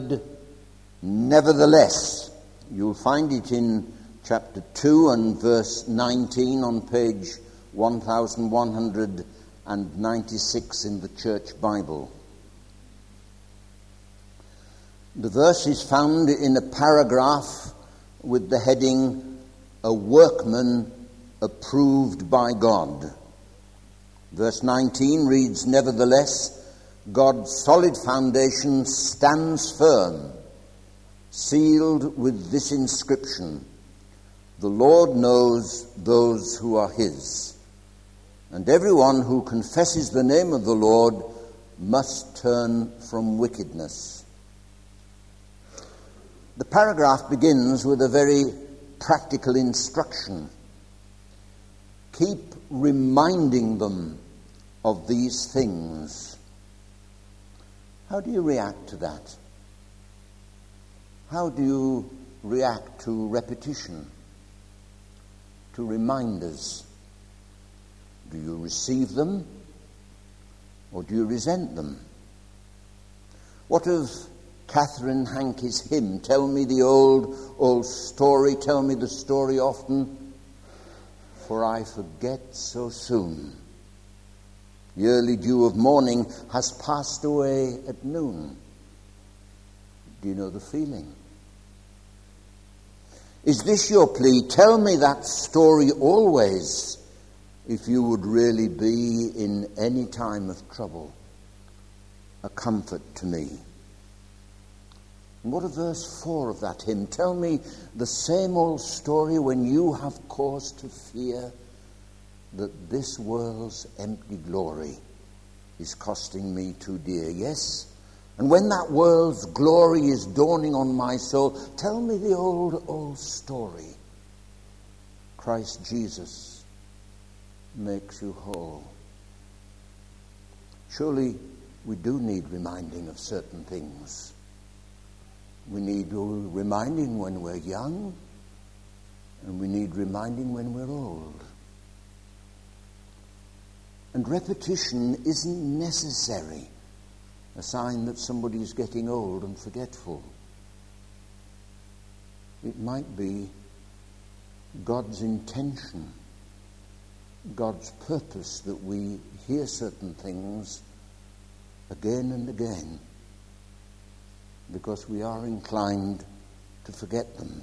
word nevertheless. You'll find it in chapter 2 and verse 19 on page 1196 in the Church Bible. The verse is found in a paragraph with the heading, "A workman approved by God." Verse 19 reads, "Nevertheless, God's solid foundation stands firm, sealed with this inscription, 'The Lord knows those who are his, and everyone who confesses the name of the Lord must turn from wickedness.'" The paragraph begins with a very practical instruction. Keep reminding them of these things. How do you react to that? How do you react to repetition, to reminders? Do you receive them, or do you resent them? What of Catherine Hankey's hymn, "Tell me the old story, tell me the story often, for I forget so soon. The early dew of morning has passed away at noon." Do you know the feeling? Is this your plea? Tell me that story always, if you would really be in any time of trouble a comfort to me. And what of verse 4 of that hymn? "Tell me the same old story when you have cause to fear that this world's empty glory is costing me too dear." Yes, and when that world's glory is dawning on my soul, tell me the old story. Christ Jesus makes you whole. Surely we do need reminding of certain things. We need reminding when we're young, and we need reminding when we're old. And repetition isn't necessary a sign that somebody is getting old and forgetful. It might be God's intention, God's purpose, that we hear certain things again and again, because we are inclined to forget them.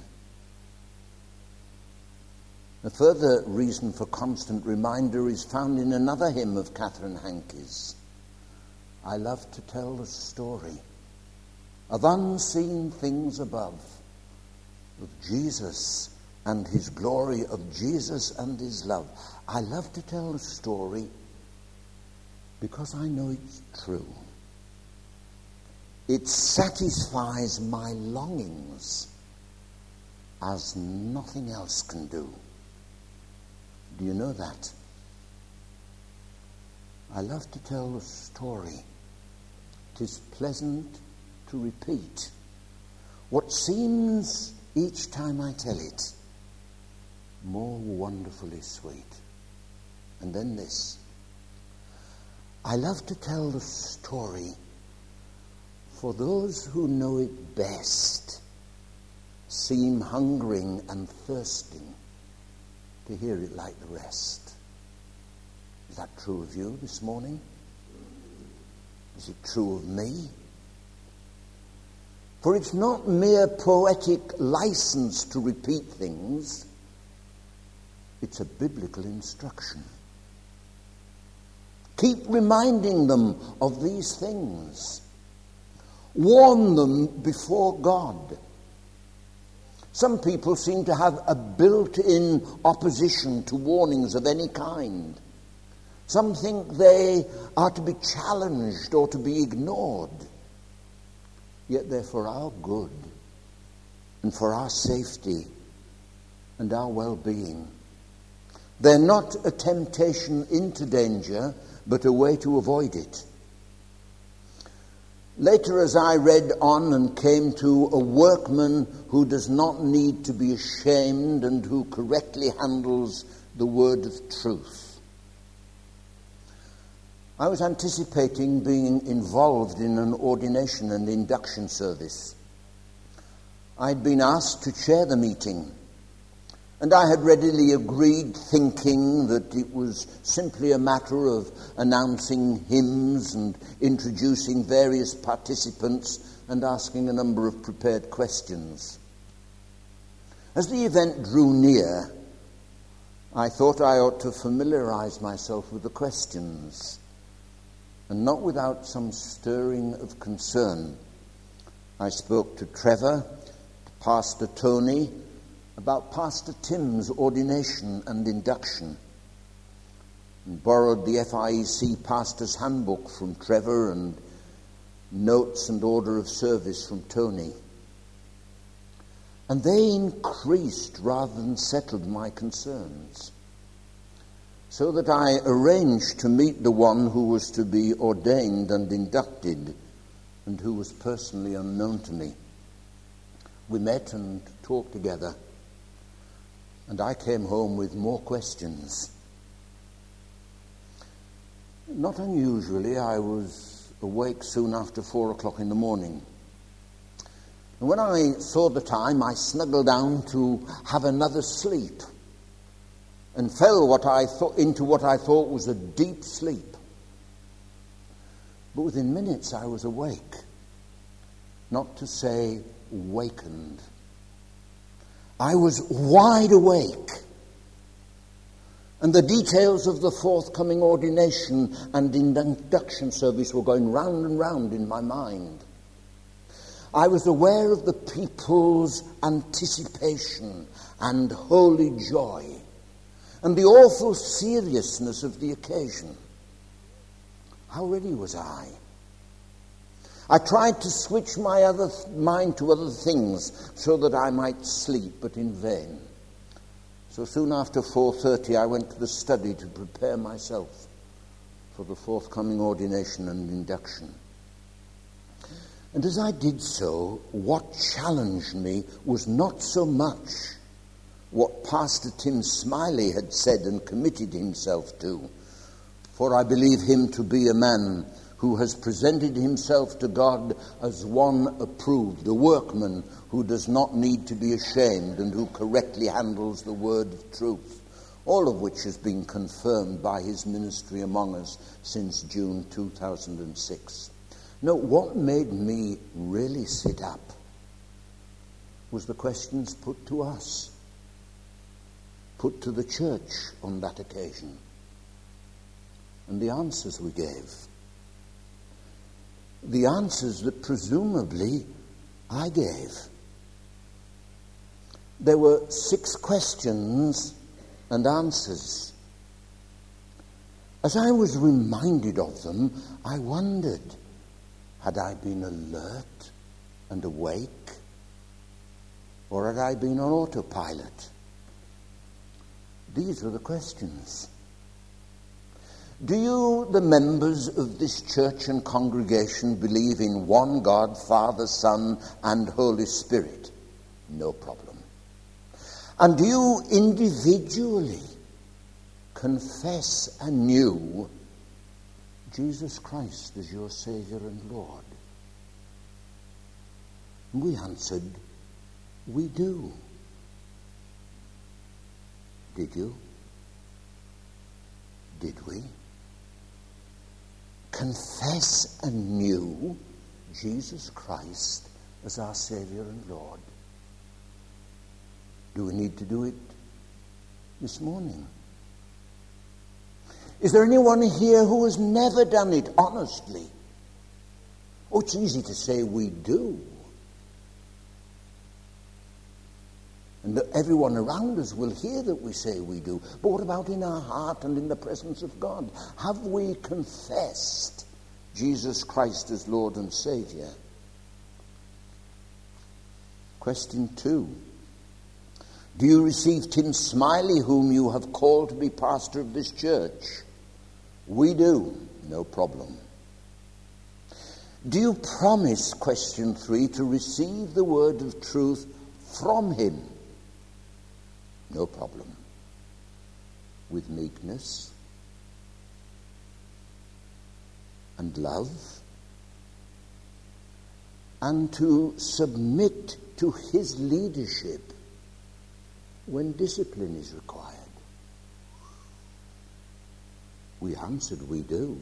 A further reason for constant reminder is found in another hymn of Catherine Hankey's. "I love to tell the story of unseen things above, of Jesus and his glory, of Jesus and his love. I love to tell the story because I know it's true. It satisfies my longings as nothing else can do." Do you know that? I love to tell the story. 'Tis pleasant to repeat what seems, each time I tell it, more wonderfully sweet. And then this: I love to tell the story, for those who know it best seem hungering and thirsting to hear it like the rest. Is that true of you this morning? Is it true of me? For it's not mere poetic license to repeat things. It's a biblical instruction. Keep reminding them of these things. Warn them before God. Some people seem to have a built-in opposition to warnings of any kind. Some think they are to be challenged or to be ignored. Yet they're for our good and for our safety and our well-being. They're not a temptation into danger, but a way to avoid it. Later, as I read on and came to a workman who does not need to be ashamed and who correctly handles the word of truth, I was anticipating being involved in an ordination and induction service. I'd been asked to chair the meeting, and I had readily agreed, thinking that it was simply a matter of announcing hymns and introducing various participants and asking a number of prepared questions. As the event drew near, I thought I ought to familiarize myself with the questions, and not without some stirring of concern. I spoke to Trevor, to Pastor Tony, about Pastor Tim's ordination and induction, and borrowed the FIEC Pastor's Handbook from Trevor and notes and order of service from Tony. And they increased rather than settled my concerns, so that I arranged to meet the one who was to be ordained and inducted and who was personally unknown to me. We met and talked together, and I came home with more questions. Not unusually, I was awake soon after 4 o'clock in the morning. And when I saw the time, I snuggled down to have another sleep and fell into what I thought was a deep sleep. But within minutes I was awake, not to say wakened. I was wide awake, and the details of the forthcoming ordination and induction service were going round and round in my mind. I was aware of the people's anticipation and holy joy, and the awful seriousness of the occasion. How ready was I? I tried to switch my mind to other things so that I might sleep, but in vain. So soon after 4:30, I went to the study to prepare myself for the forthcoming ordination and induction. And as I did so, what challenged me was not so much what Pastor Tim Smiley had said and committed himself to, for I believe him to be a man who has presented himself to God as one approved, a workman who does not need to be ashamed and who correctly handles the word of truth, all of which has been confirmed by his ministry among us since June 2006. No, what made me really sit up was the questions put to us, put to the church on that occasion, and the answers we gave. The answers that presumably I gave. There were 6 questions and answers. As I was reminded of them, I wondered, had I been alert and awake, or had I been on autopilot? These were the questions. Do you, the members of this church and congregation, believe in one God, Father, Son, and Holy Spirit? No problem. And do you individually confess anew Jesus Christ as your Savior and Lord? And we answered, we do. Did you? Did we? Confess anew Jesus Christ as our Savior and Lord. Do we need to do it this morning? Is there anyone here who has never done it honestly? Oh, it's easy to say we do. And that everyone around us will hear that we say we do. But what about in our heart and in the presence of God? Have we confessed Jesus Christ as Lord and Savior? Question 2. Do you receive Tim Smiley, whom you have called to be pastor of this church? We do. No problem. Do you promise, question 3, to receive the word of truth from him? No problem. With meekness. and love, and to submit to his leadership when discipline is required? We answered, we do.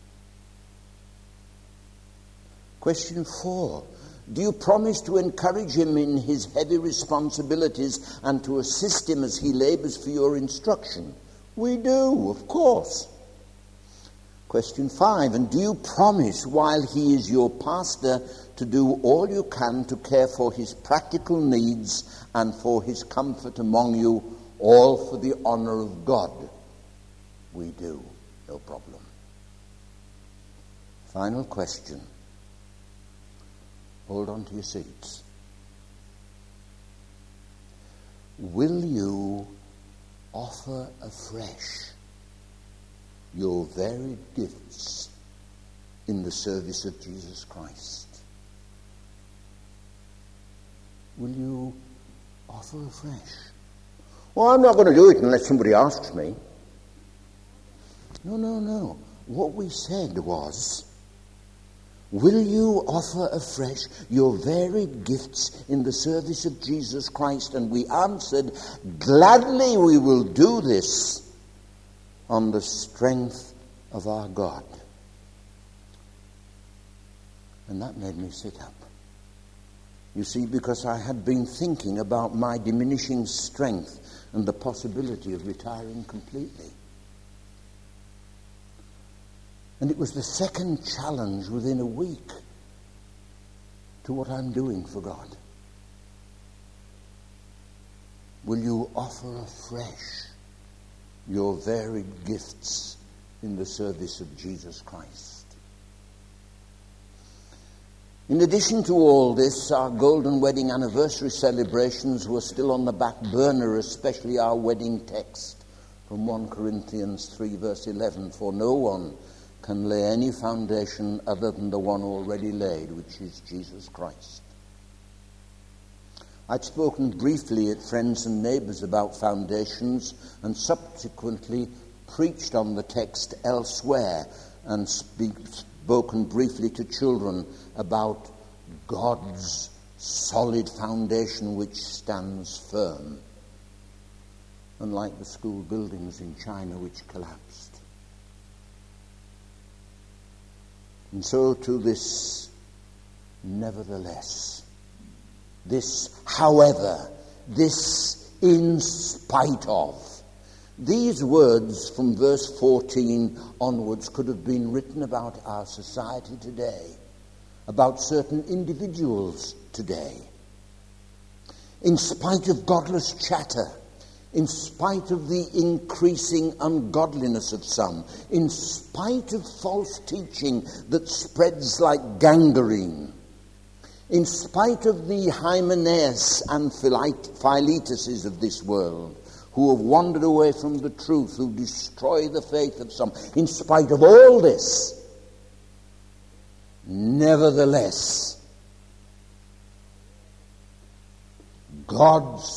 Question 4. Do you promise to encourage him in his heavy responsibilities and to assist him as he labors for your instruction? We do, of course. Question 5. And do you promise, while he is your pastor, to do all you can to care for his practical needs and for his comfort among you, all for the honor of God? We do, no problem. Final question. Hold on to your seats. Will you offer afresh your varied gifts in the service of Jesus Christ? Will you offer afresh? Well, I'm not going to do it unless somebody asks me. No. What we said was, will you offer afresh your varied gifts in the service of Jesus Christ? And we answered, gladly we will do this on the strength of our God. And that made me sit up. You see, because I had been thinking about my diminishing strength and the possibility of retiring completely. And it was the second challenge within a week to what I'm doing for God. Will you offer afresh your varied gifts in the service of Jesus Christ? In addition to all this, our golden wedding anniversary celebrations were still on the back burner, especially our wedding text from 1 Corinthians 3 verse 11. For no one can lay any foundation other than the one already laid, which is Jesus Christ. I'd spoken briefly at Friends and Neighbours about foundations and subsequently preached on the text elsewhere and spoken briefly to children about God's solid foundation which stands firm, unlike the school buildings in China which collapsed. And so to this nevertheless, this however, this in spite of. These words from verse 14 onwards could have been written about our society today, about certain individuals today. In spite of godless chatter, in spite of the increasing ungodliness of some, in spite of false teaching that spreads like gangrene, in spite of the Hymenaeus and Philetuses of this world, who have wandered away from the truth, who destroy the faith of some, in spite of all this, nevertheless, God's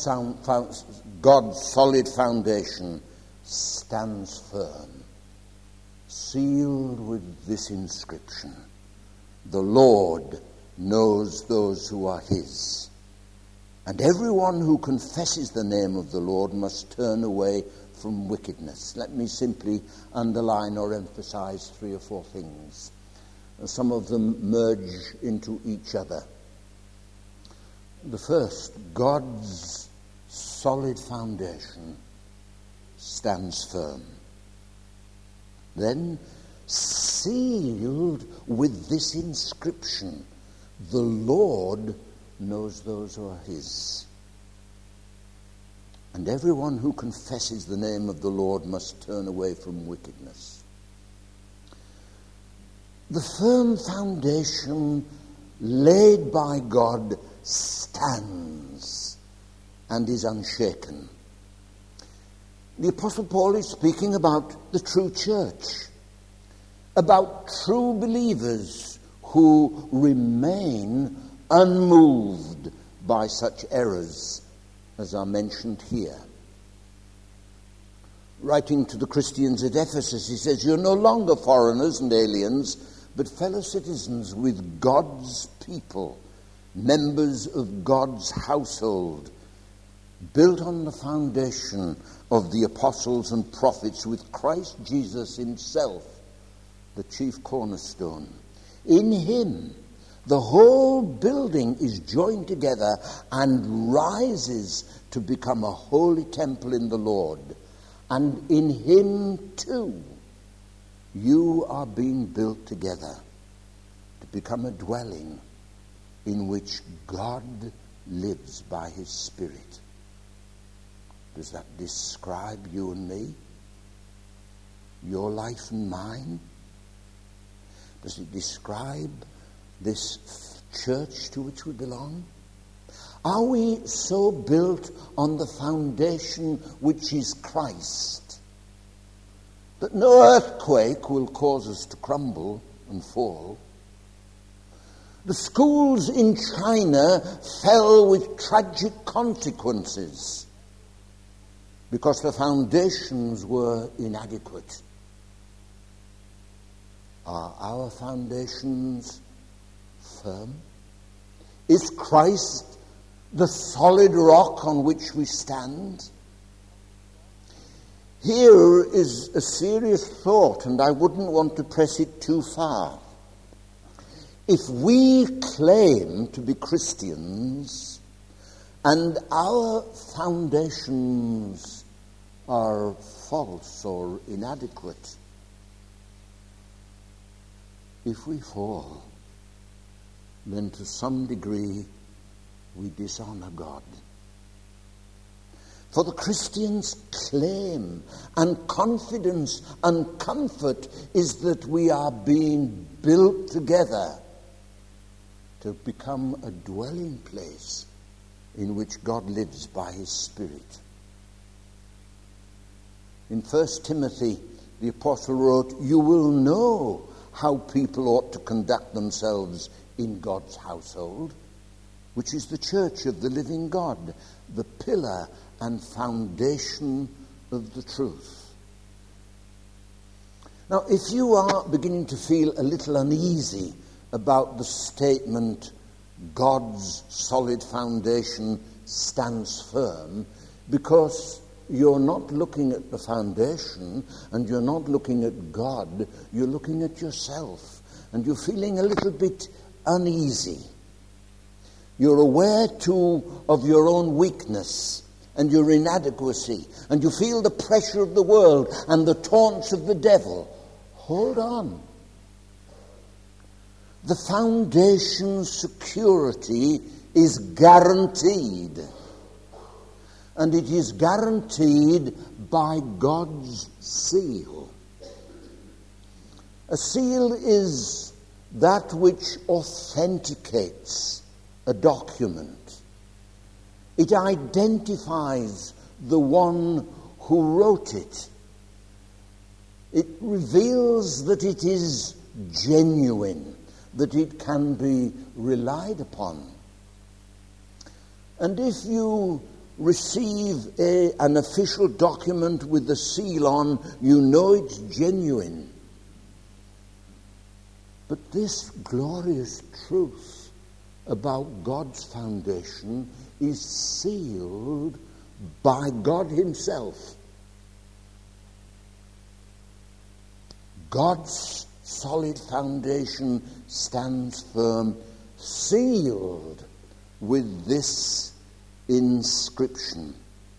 solid foundation stands firm, sealed with this inscription: the Lord knows those who are his, and everyone who confesses the name of the Lord must turn away from wickedness. Let me simply underline or emphasize 3 or 4 things. Some of them merge into each other. The first, God's solid foundation stands firm. Then, sealed with this inscription: the Lord knows those who are his. And everyone who confesses the name of the Lord must turn away from wickedness. The firm foundation laid by God stands and is unshaken. The Apostle Paul is speaking about the true church, about true believers who remain unmoved by such errors as are mentioned here. Writing to the Christians at Ephesus, he says, "You're no longer foreigners and aliens, but fellow citizens with God's people, members of God's household, built on the foundation of the apostles and prophets, with Christ Jesus himself, the chief cornerstone. In him, the whole building is joined together and rises to become a holy temple in the Lord. And in him too, you are being built together to become a dwelling in which God lives by his Spirit. Does that describe you and me? Your life and mine? Does it describe this church to which we belong? Are we so built on the foundation which is Christ that no earthquake will cause us to crumble and fall? The schools in China fell with tragic consequences because the foundations were inadequate. Are our foundations firm? Is Christ the solid rock on which we stand? Here is a serious thought, and I wouldn't want to press it too far. If we claim to be Christians and our foundations are false or inadequate, if we fall, then to some degree we dishonor God. For the Christian's claim and confidence and comfort is that we are being built together to become a dwelling place in which God lives by his Spirit. In 1 Timothy, the apostle wrote, "You will know how people ought to conduct themselves in God's household, which is the church of the living God, the pillar and foundation of the truth." Now, if you are beginning to feel a little uneasy about the statement, God's solid foundation stands firm, because you're not looking at the foundation and you're not looking at God, you're looking at yourself, and you're feeling a little bit uneasy. You're aware too of your own weakness and your inadequacy, and you feel the pressure of the world and the taunts of the devil. Hold on. The foundation's security is guaranteed. And it is guaranteed by God's seal. A seal is that which authenticates a document. It identifies the one who wrote it. It reveals that it is genuine, that it can be relied upon. And if you receive an official document with the seal on, you know it's genuine. But this glorious truth about God's foundation is sealed by God himself. God's solid foundation stands firm, sealed with this inscription.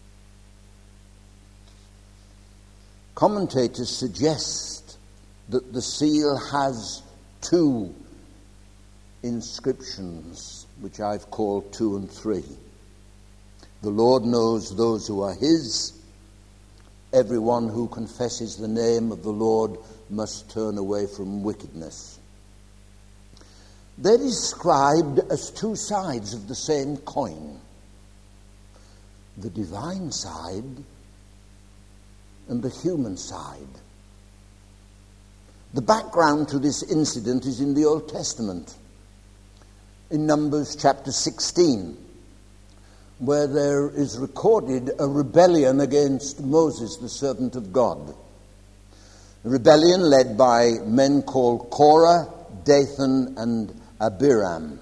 Commentators suggest that the seal has two inscriptions, which I've called 2 and 3. The Lord knows those who are his. Everyone who confesses the name of the Lord must turn away from wickedness. They're described as two sides of the same coin: the divine side and the human side. The background to this incident is in the Old Testament, in Numbers chapter 16, where there is recorded a rebellion against Moses, the servant of God. A rebellion led by men called Korah, Dathan and Abiram.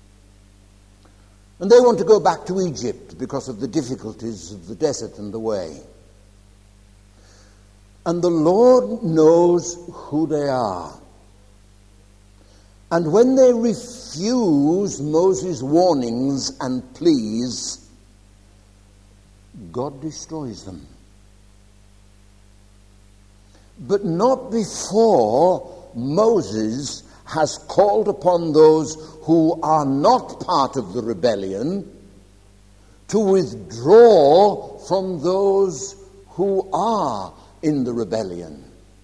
And they want to go back to Egypt because of the difficulties of the desert and the way. And the Lord knows who they are. And when they refuse Moses' warnings and pleas, God destroys them. But not before Moses has called upon those who are not part of the rebellion to withdraw from those who are in the rebellion,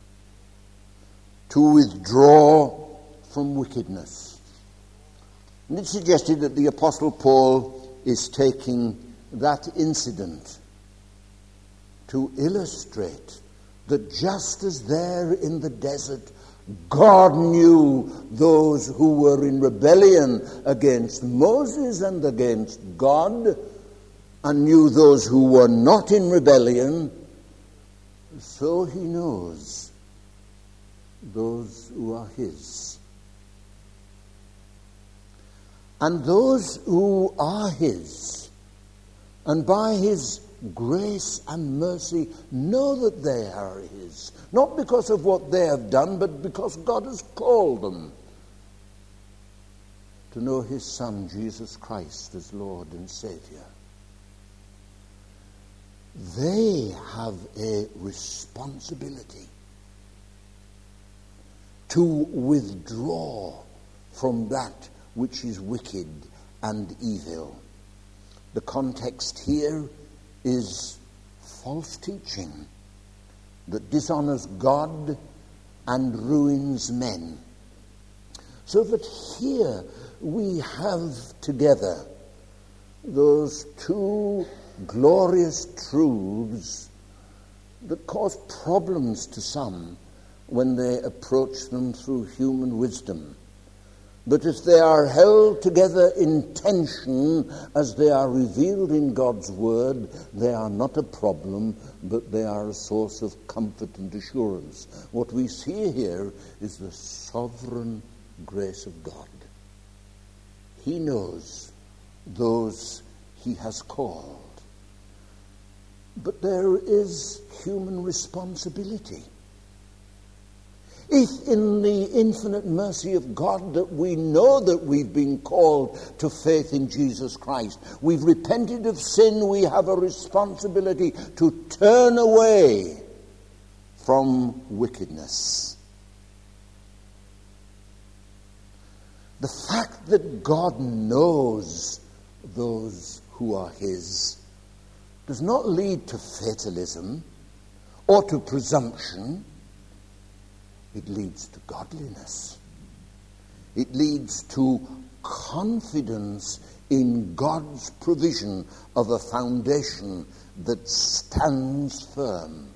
to withdraw from wickedness. And it's suggested that the Apostle Paul is taking that incident to illustrate that just as there in the desert God knew those who were in rebellion against Moses and against God, and knew those who were not in rebellion, so he knows those who are his. And those who are his, and by his grace and mercy, know that they are his, not because of what they have done, but because God has called them to know his Son, Jesus Christ, as Lord and Savior. They have a responsibility to withdraw from that which is wicked and evil. The context here is false teaching that dishonors God and ruins men. So that here we have together those two glorious truths that cause problems to some when they approach them through human wisdom. But if they are held together in tension as they are revealed in God's Word, they are not a problem, but they are a source of comfort and assurance. What we see here is the sovereign grace of God. He knows those he has called. But there is human responsibility. If in the infinite mercy of God that we know that we've been called to faith in Jesus Christ, we've repented of sin, we have a responsibility to turn away from wickedness. The fact that God knows those who are his does not lead to fatalism or to presumption. It leads to godliness. It leads to confidence in God's provision of a foundation that stands firm.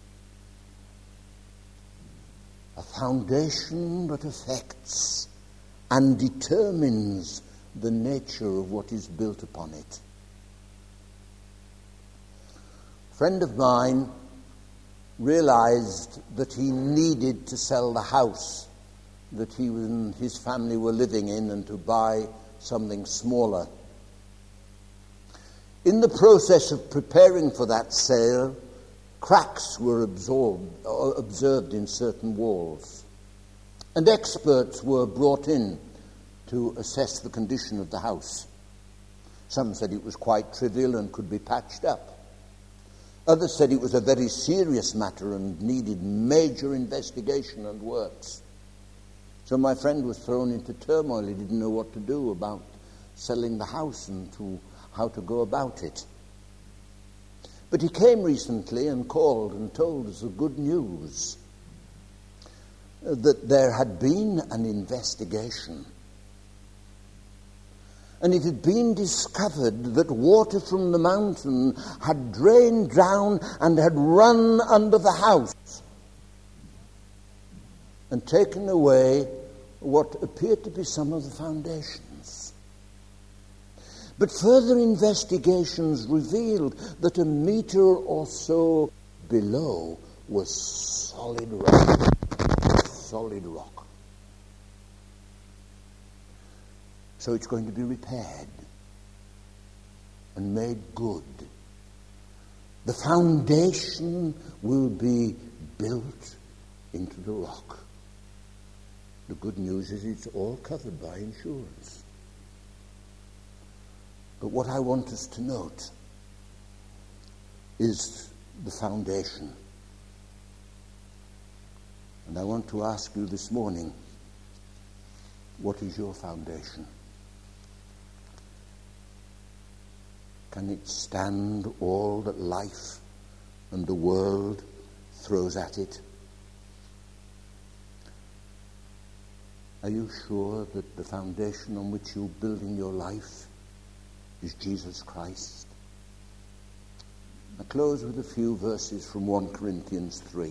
A foundation that affects and determines the nature of what is built upon it. A friend of mine realized that he needed to sell the house that he and his family were living in and to buy something smaller. In the process of preparing for that sale, cracks were observed in certain walls, and experts were brought in to assess the condition of the house. Some said it was quite trivial and could be patched up. Others said it was a very serious matter and needed major investigation and works. So my friend was thrown into turmoil. He didn't know what to do about selling the house and how to go about it. But he came recently and called and told us the good news that there had been an investigation. And it had been discovered that water from the mountain had drained down and had run under the house and taken away what appeared to be some of the foundations. But further investigations revealed that a meter or so below was solid rock. Solid rock. So it's going to be repaired and made good. The foundation will be built into the rock. The good news is it's all covered by insurance. But what I want us to note is the foundation. And I want to ask you this morning, what is your foundation? Can it stand all that life and the world throws at it? Are you sure that the foundation on which you're building your life is Jesus Christ? I close with a few verses from 1 Corinthians 3.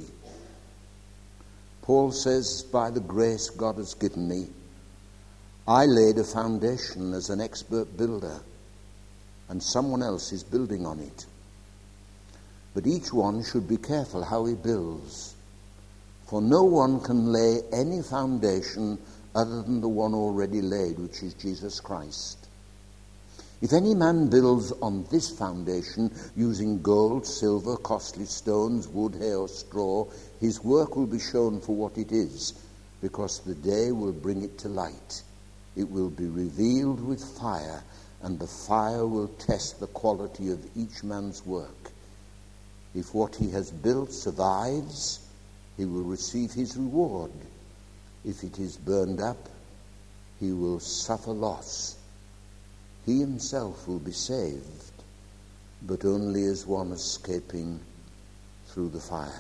Paul says, by the grace God has given me, I laid a foundation as an expert builder, and someone else is building on it. But each one should be careful how he builds, for no one can lay any foundation other than the one already laid, which is Jesus Christ. If any man builds on this foundation using gold, silver, costly stones, wood, hay, or straw, his work will be shown for what it is, because the day will bring it to light. It will be revealed with fire, and the fire will test the quality of each man's work. If what he has built survives, he will receive his reward. If it is burned up, he will suffer loss. He himself will be saved, but only as one escaping through the fire.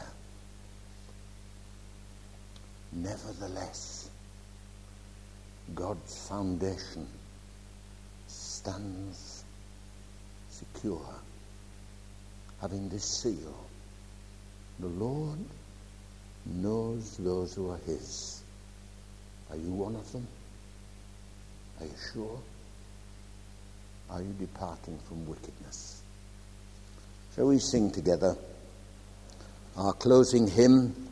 Nevertheless, God's foundation stands secure, having this seal: the Lord knows those who are his. Are you one of them? Are you sure? Are you departing from wickedness? Shall we sing together our closing hymn?